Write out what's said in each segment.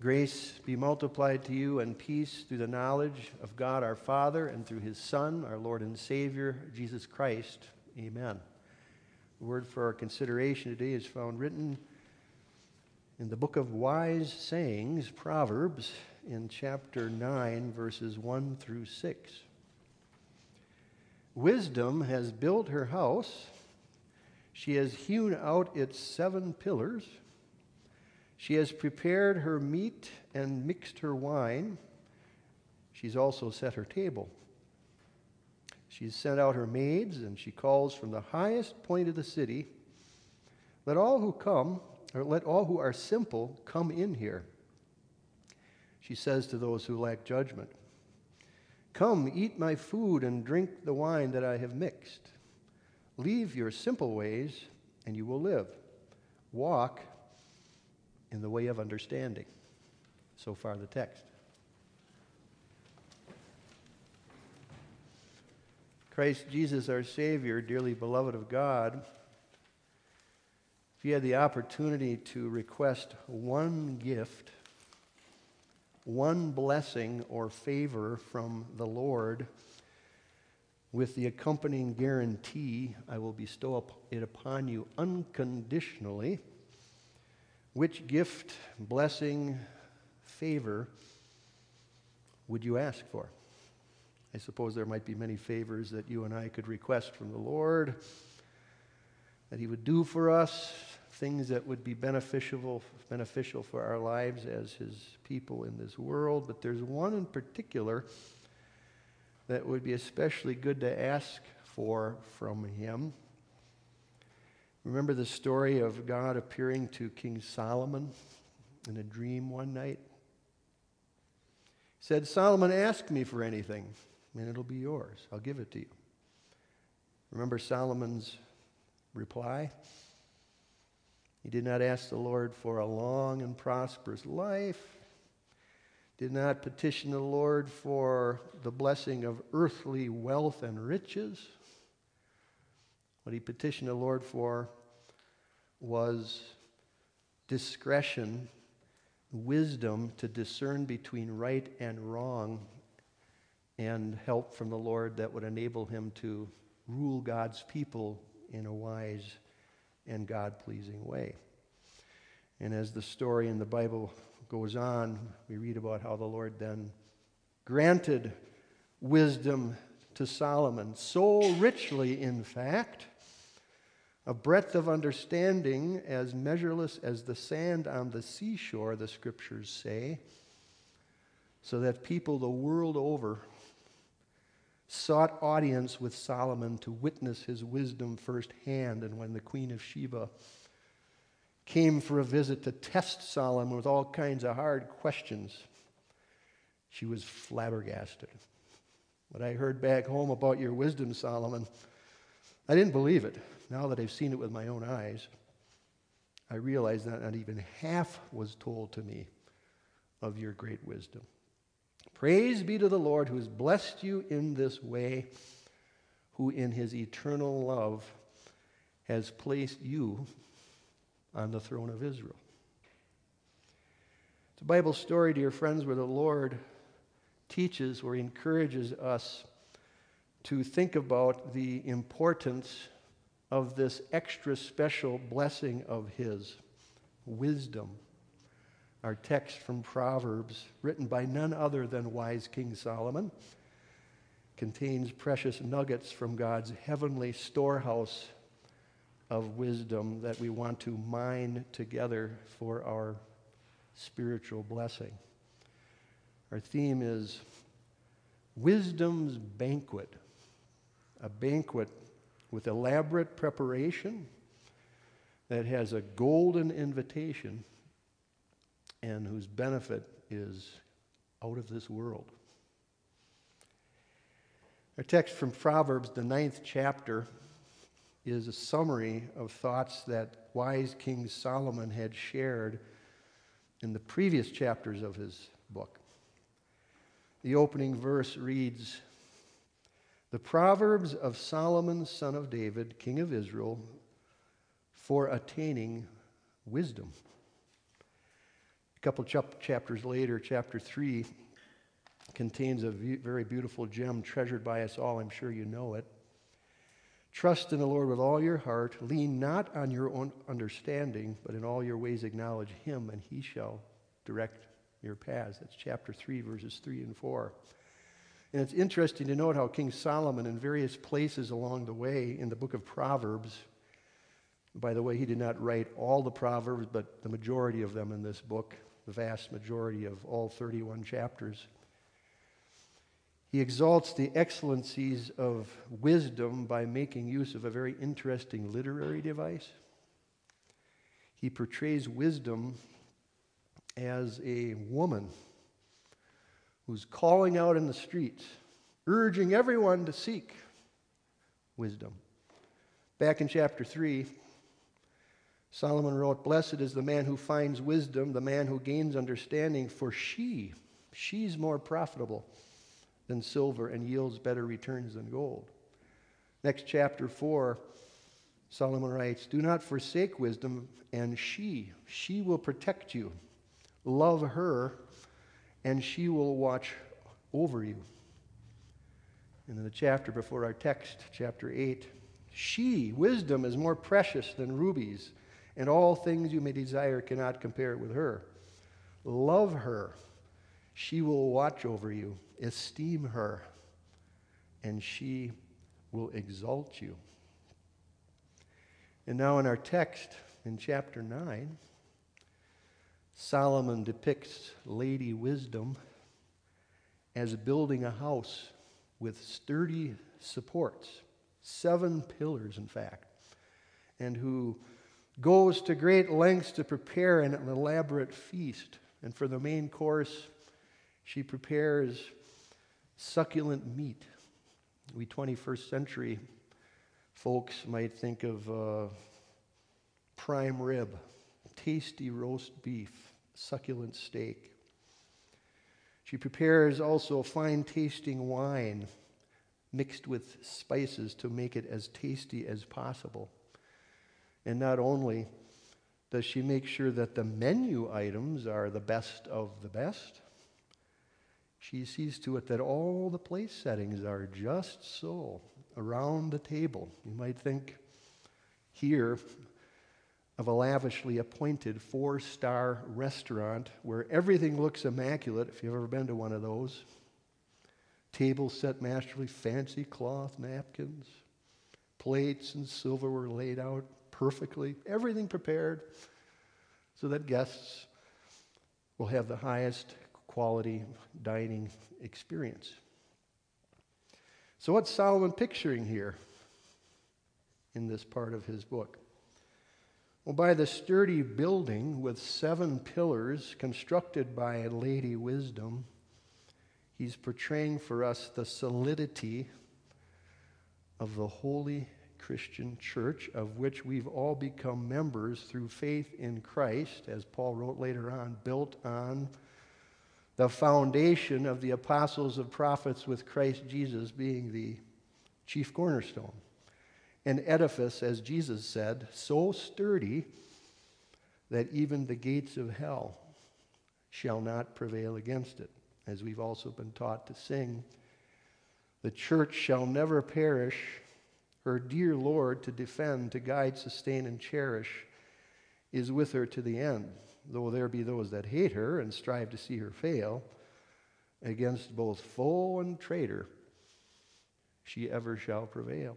Grace be multiplied to you and peace through the knowledge of God our Father and through his Son, our Lord and Savior, Jesus Christ. Amen. The word for our consideration today is found written in the book of Wise Sayings, Proverbs, in chapter 9, verses 1 through 6. Wisdom has built her house. She has hewn out its 7 pillars. She has prepared her meat and mixed her wine. She's also set her table. She's sent out her maids, and she calls from the highest point of the city, let all who are simple come in here. She says to those who lack judgment, come, eat my food and drink the wine that I have mixed. Leave your simple ways, and you will live. Walk in the way of understanding. So far, the text. Christ Jesus, our Savior, dearly beloved of God, if you had the opportunity to request one gift, one blessing or favor from the Lord, with the accompanying guarantee, I will bestow it upon you unconditionally, which gift, blessing, favor would you ask for? I suppose there might be many favors that you and I could request from the Lord, that he would do for us, things that would be beneficial for our lives as his people in this world. But there's one in particular that would be especially good to ask for from him. Remember the story of God appearing to King Solomon in a dream one night? He said, Solomon, ask me for anything, and it'll be yours. I'll give it to you. Remember Solomon's reply? He did not ask the Lord for a long and prosperous life, did not petition the Lord for the blessing of earthly wealth and riches. What he petitioned the Lord for was discretion, wisdom to discern between right and wrong, and help from the Lord that would enable him to rule God's people in a wise and God-pleasing way. And as the story in the Bible goes on, we read about how the Lord then granted wisdom to Solomon, so richly, in fact, a breadth of understanding as measureless as the sand on the seashore, the scriptures say, so that people the world over sought audience with Solomon to witness his wisdom firsthand. And when the Queen of Sheba came for a visit to test Solomon with all kinds of hard questions, she was flabbergasted. What I heard back home about your wisdom, Solomon, I didn't believe it. Now that I've seen it with my own eyes, I realize that not even half was told to me of your great wisdom. Praise be to the Lord who has blessed you in this way, who in his eternal love has placed you on the throne of Israel. It's a Bible story, dear friends, where the Lord teaches, where he encourages us to think about the importance of this extra special blessing of his, wisdom. Our text from Proverbs, written by none other than wise King Solomon, contains precious nuggets from God's heavenly storehouse of wisdom that we want to mine together for our spiritual blessing. Our theme is Wisdom's Banquet, a banquet with elaborate preparation that has a golden invitation and whose benefit is out of this world. Our text from Proverbs, the 9th chapter, is a summary of thoughts that wise King Solomon had shared in the previous chapters of his book. The opening verse reads, The Proverbs of Solomon, son of David, king of Israel, for attaining wisdom. couple chapters later, chapter 3, contains a very beautiful gem treasured by us all. I'm sure you know it. Trust in the Lord with all your heart. Lean not on your own understanding, but in all your ways acknowledge him, and he shall direct your paths. That's chapter 3, verses 3 and 4. And it's interesting to note how King Solomon, in various places along the way in the book of Proverbs, by the way, he did not write all the Proverbs, but the majority of them in this book, the vast majority of all 31 chapters. He exalts the excellencies of wisdom by making use of a very interesting literary device. He portrays wisdom as a woman who's calling out in the streets, urging everyone to seek wisdom. Back in chapter 3, Solomon wrote, "Blessed is the man who finds wisdom, the man who gains understanding, for she's more profitable than silver and yields better returns than gold." Next, chapter 4, Solomon writes, "Do not forsake wisdom, and she will protect you. Love her, and she will watch over you." And in the chapter before our text, chapter 8, wisdom, is more precious than rubies, and all things you may desire cannot compare with her. Love her, she will watch over you. Esteem her, and she will exalt you. And now in our text, in chapter 9, Solomon depicts Lady Wisdom as building a house with sturdy supports, 7 pillars in fact, and who goes to great lengths to prepare an elaborate feast. And for the main course, she prepares succulent meat. We 21st century folks might think of prime rib, tasty roast beef, succulent steak. She prepares also fine-tasting wine mixed with spices to make it as tasty as possible. And not only does she make sure that the menu items are the best of the best, she sees to it that all the place settings are just so around the table. You might think here of a lavishly appointed 4-star restaurant where everything looks immaculate, if you've ever been to one of those. Tables set masterfully, fancy cloth napkins, plates and silverware laid out perfectly, everything prepared so that guests will have the highest quality dining experience. So what's Solomon picturing here in this part of his book? Well, by the sturdy building with 7 pillars constructed by Lady Wisdom, he's portraying for us the solidity of the holy Christian church, of which we've all become members through faith in Christ, as Paul wrote later on, built on the foundation of the apostles and prophets, with Christ Jesus being the chief cornerstone. An edifice, as Jesus said, so sturdy that even the gates of hell shall not prevail against it. As we've also been taught to sing, the church shall never perish, her dear Lord to defend, to guide, sustain, and cherish is with her to the end. Though there be those that hate her and strive to see her fail, against both foe and traitor she ever shall prevail.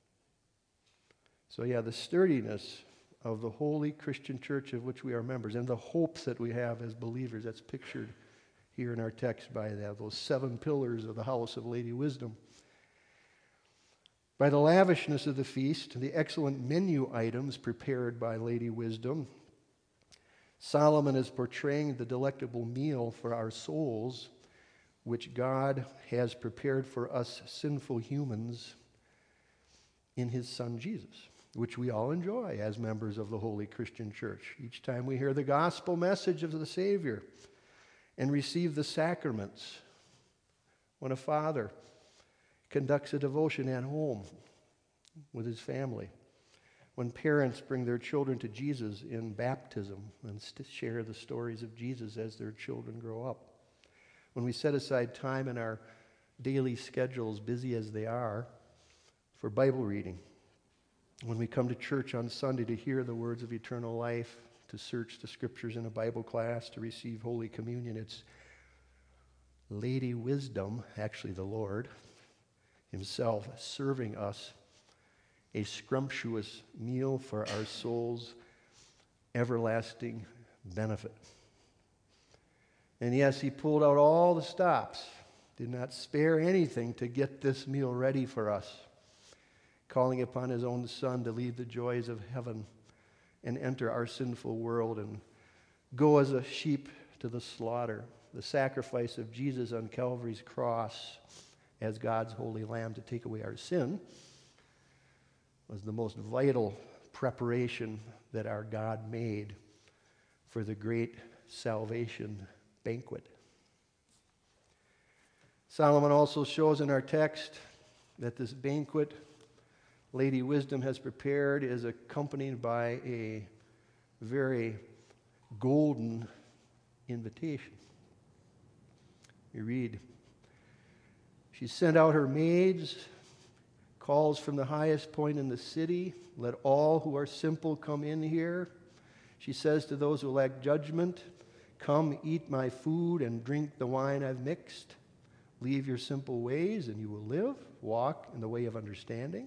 So the sturdiness of the holy Christian church of which we are members, and the hopes that we have as believers, that's pictured here in our text by those 7 pillars of the house of Lady Wisdom. By the lavishness of the feast, the excellent menu items prepared by Lady Wisdom, Solomon is portraying the delectable meal for our souls, which God has prepared for us sinful humans in his Son Jesus, which we all enjoy as members of the Holy Christian Church. Each time we hear the gospel message of the Savior and receive the sacraments, when a father conducts a devotion at home with his family, When parents bring their children to Jesus in baptism and share the stories of Jesus as their children grow up. When we set aside time in our daily schedules, busy as they are, for Bible reading. When we come to church on Sunday to hear the words of eternal life, to search the scriptures in a Bible class, to receive Holy Communion, it's Lady Wisdom, actually the Lord himself, serving us a scrumptious meal for our soul's everlasting benefit. And yes, he pulled out all the stops, did not spare anything to get this meal ready for us, calling upon his own Son to leave the joys of heaven and enter our sinful world and go as a sheep to the slaughter. The sacrifice of Jesus on Calvary's cross as God's holy lamb to take away our sin was the most vital preparation that our God made for the great salvation banquet. Solomon also shows in our text that this banquet Lady Wisdom has prepared is accompanied by a very golden invitation. You read, she sent out her maids, calls from the highest point in the city, let all who are simple come in here. She says to those who lack judgment, come eat my food and drink the wine I've mixed. Leave your simple ways and you will live. Walk in the way of understanding.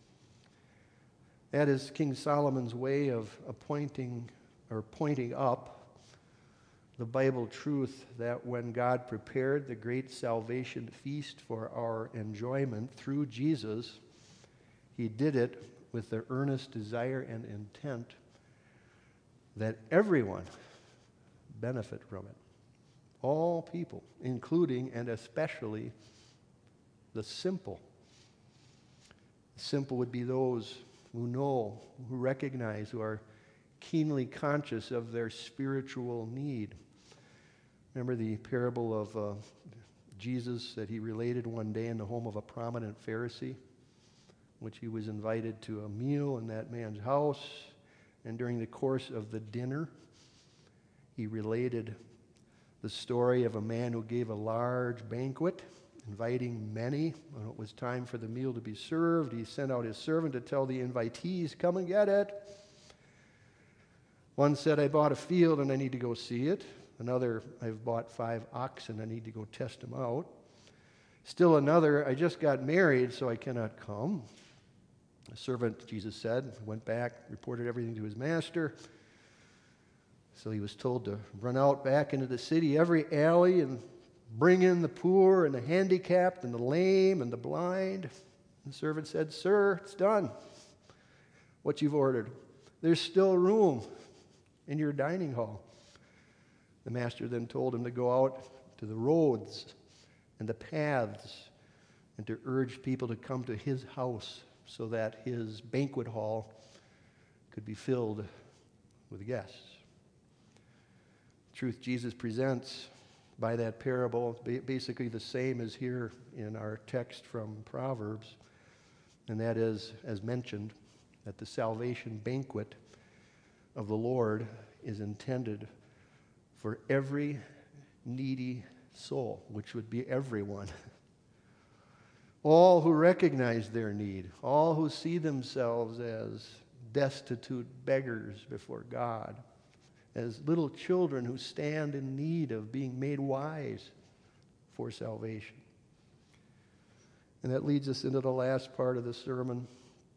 That is King Solomon's way of pointing up the Bible truth that when God prepared the great salvation feast for our enjoyment through Jesus, he did it with the earnest desire and intent that everyone benefit from it. All people, including and especially the simple. The simple would be those who know, who recognize, who are keenly conscious of their spiritual need. Remember the parable of Jesus that he related one day in the home of a prominent Pharisee, which he was invited to a meal in that man's house, and during the course of the dinner, he related the story of a man who gave a large banquet, inviting many. When it was time for the meal to be served, he sent out his servant to tell the invitees, come and get it. One said, I bought a field and I need to go see it. Another, I've bought 5 oxen, I need to go test them out. Still another, I just got married, so I cannot come. The servant, Jesus said, went back, reported everything to his master. So he was told to run out back into the city, every alley, and bring in the poor and the handicapped and the lame and the blind. And the servant said, Sir, it's done. What you've ordered. There's still room in your dining hall. The master then told him to go out to the roads and the paths and to urge people to come to his house so that his banquet hall could be filled with guests. The truth Jesus presents by that parable, basically the same as here in our text from Proverbs, and that is, as mentioned, that the salvation banquet of the Lord is intended for every needy soul, which would be everyone. All who recognize their need, all who see themselves as destitute beggars before God, as little children who stand in need of being made wise for salvation. And that leads us into the last part of the sermon.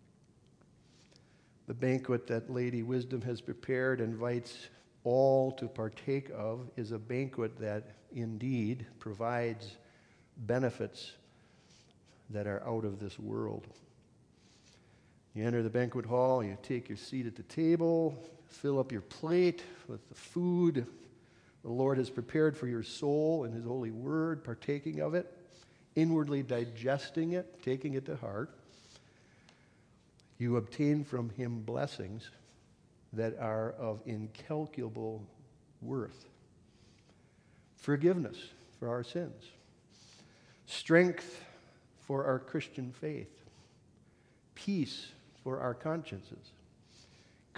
The banquet that Lady Wisdom has prepared invites all to partake of is a banquet that indeed provides benefits that are out of this world. You enter the banquet hall, you take your seat at the table, fill up your plate with the food the Lord has prepared for your soul in his holy word, partaking of it, inwardly digesting it, taking it to heart. You obtain from him blessings that are of incalculable worth. Forgiveness for our sins. Strength for our Christian faith. Peace for our consciences.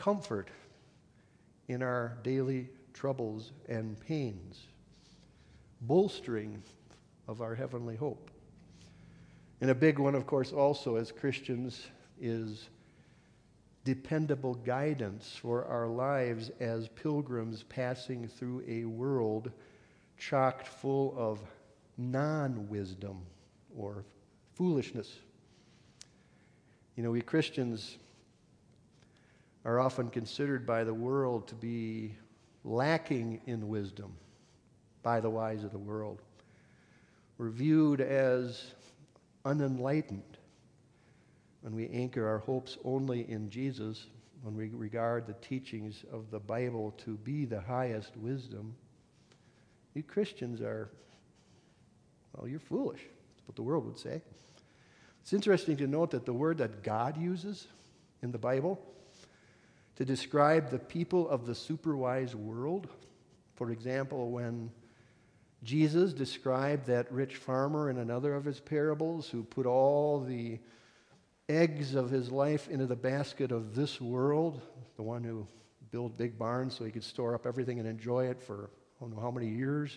comfort in our daily troubles and pains, bolstering of our heavenly hope. And a big one, of course, also as Christians is dependable guidance for our lives as pilgrims passing through a world chocked full of non-wisdom or foolishness. You know, we Christians are often considered by the world to be lacking in wisdom by the wise of the world. We're viewed as unenlightened when we anchor our hopes only in Jesus, when we regard the teachings of the Bible to be the highest wisdom. You Christians are, well, you're foolish. That's what the world would say. It's interesting to note that the word that God uses in the Bible to describe the people of the superwise world, for example, when Jesus described that rich farmer in another of his parables who put all the eggs of his life into the basket of this world, the one who built big barns so he could store up everything and enjoy it for I don't know how many years.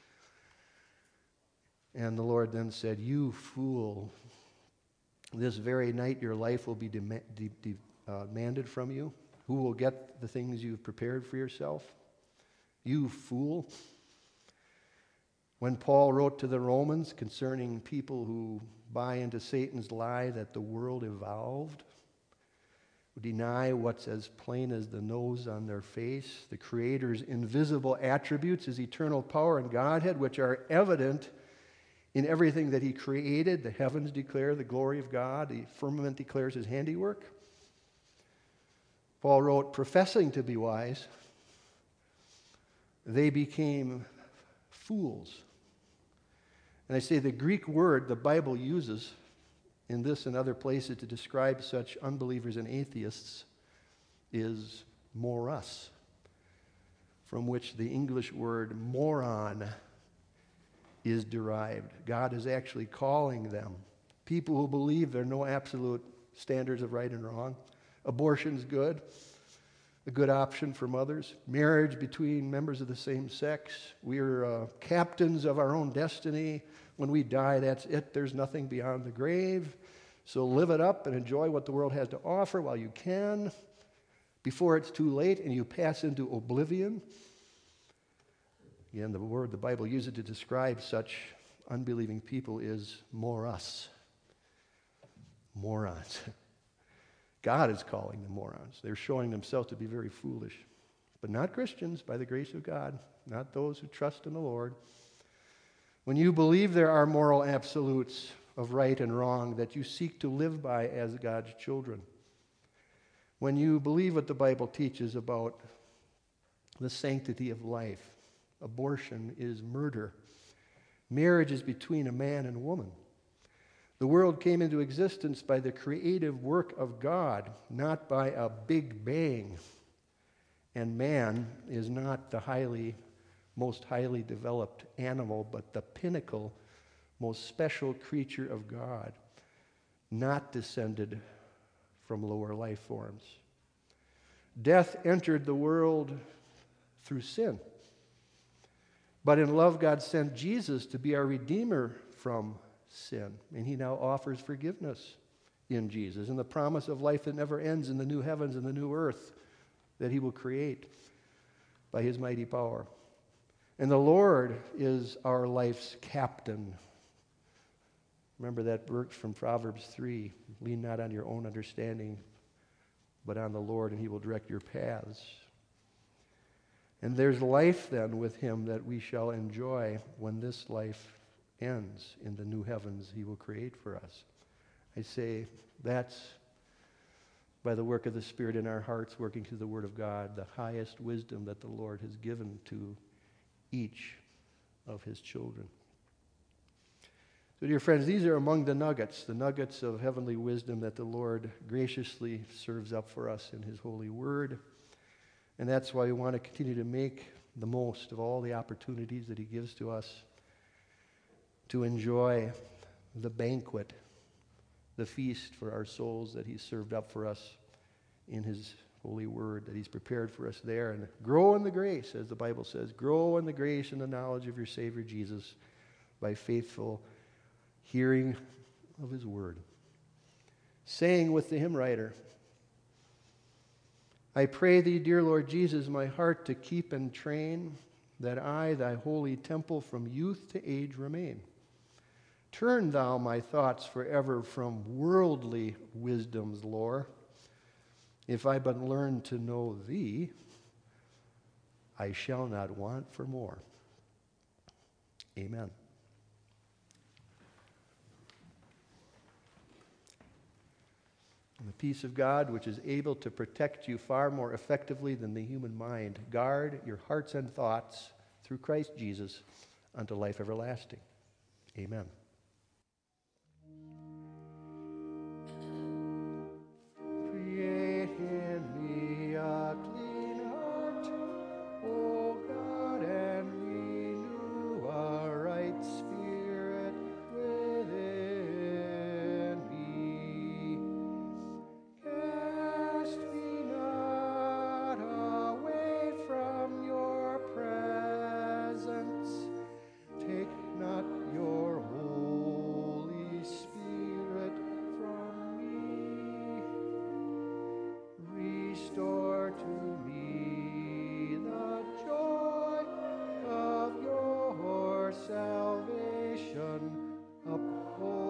And the Lord then said, "You fool, this very night your life will be demanded from you. Who will get the things you've prepared for yourself? You fool." When Paul wrote to the Romans concerning people who buy into Satan's lie that the world evolved, who deny what's as plain as the nose on their face, the Creator's invisible attributes, his eternal power and Godhead, which are evident in everything that he created. The heavens declare the glory of God. The firmament declares his handiwork. Paul wrote, professing to be wise, they became fools. And I say the Greek word the Bible uses in this and other places to describe such unbelievers and atheists is moros, from which the English word moron is derived. God is actually calling them people who believe there are no absolute standards of right and wrong. Abortion's good, a good option for mothers. Marriage between members of the same sex. We're captains of our own destiny. When we die, that's it. There's nothing beyond the grave. So live it up and enjoy what the world has to offer while you can, before it's too late and you pass into oblivion. Again, the word the Bible uses to describe such unbelieving people is moros. Morons. God is calling them morons. They're showing themselves to be very foolish. But not Christians, by the grace of God, not those who trust in the Lord. When you believe there are moral absolutes of right and wrong that you seek to live by as God's children, when you believe what the Bible teaches about the sanctity of life, abortion is murder, marriage is between a man and woman. The world came into existence by the creative work of God, not by a big bang. And man is not the most highly developed animal, but the pinnacle, most special creature of God, not descended from lower life forms. Death entered the world through sin. But in love, God sent Jesus to be our Redeemer from sin. And he now offers forgiveness in Jesus and the promise of life that never ends in the new heavens and the new earth that he will create by his mighty power. And the Lord is our life's captain. Remember that verse from Proverbs 3, lean not on your own understanding, but on the Lord, and he will direct your paths. And there's life then with him that we shall enjoy when this life ends in the new heavens he will create for us. I say that's by the work of the Spirit in our hearts, working through the Word of God, the highest wisdom that the Lord has given to each of his children. So, dear friends, these are among the nuggets of heavenly wisdom that the Lord graciously serves up for us in his holy word. And that's why we want to continue to make the most of all the opportunities that he gives to us to enjoy the banquet, the feast for our souls that he served up for us in his holy word that he's prepared for us there. And grow in the grace, as the Bible says. Grow in the grace and the knowledge of your Savior Jesus by faithful hearing of his word. Saying with the hymn writer, I pray thee, dear Lord Jesus, my heart to keep and train, that I, thy holy temple, from youth to age remain. Turn thou my thoughts forever from worldly wisdom's lore. If I but learn to know thee, I shall not want for more. Amen. And the peace of God, which is able to protect you far more effectively than the human mind, guard your hearts and thoughts through Christ Jesus unto life everlasting. Amen. Create in me a clean heart, O God, and renew a right spirit within me. Cast me not away from your presence. Take not your Holy Spirit from me. Restore to me the joy of your salvation. Uphold